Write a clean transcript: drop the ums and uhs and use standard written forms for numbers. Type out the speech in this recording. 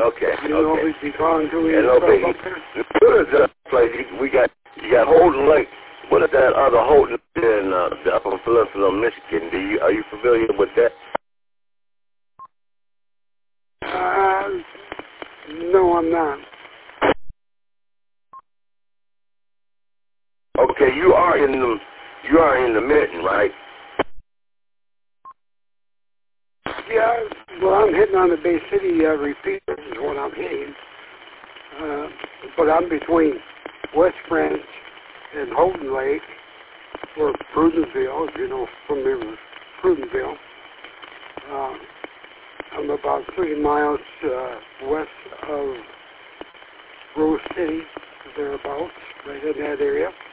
Okay. You know okay. we'd be gone to And okay, what is that place? You got Holden Lake. What is that other Holden in up in Philipsville, Michigan? Are you familiar with that? No, I'm not. Okay, you are in the Mitten, right? Yeah, well, I'm hitting on the Bay City repeat is what I'm hitting. But I'm between West Branch and Holden Lake, or Prudenville, if you know, familiar with Prudenville. I'm about 3 miles west of Rose City, thereabouts, right in that area.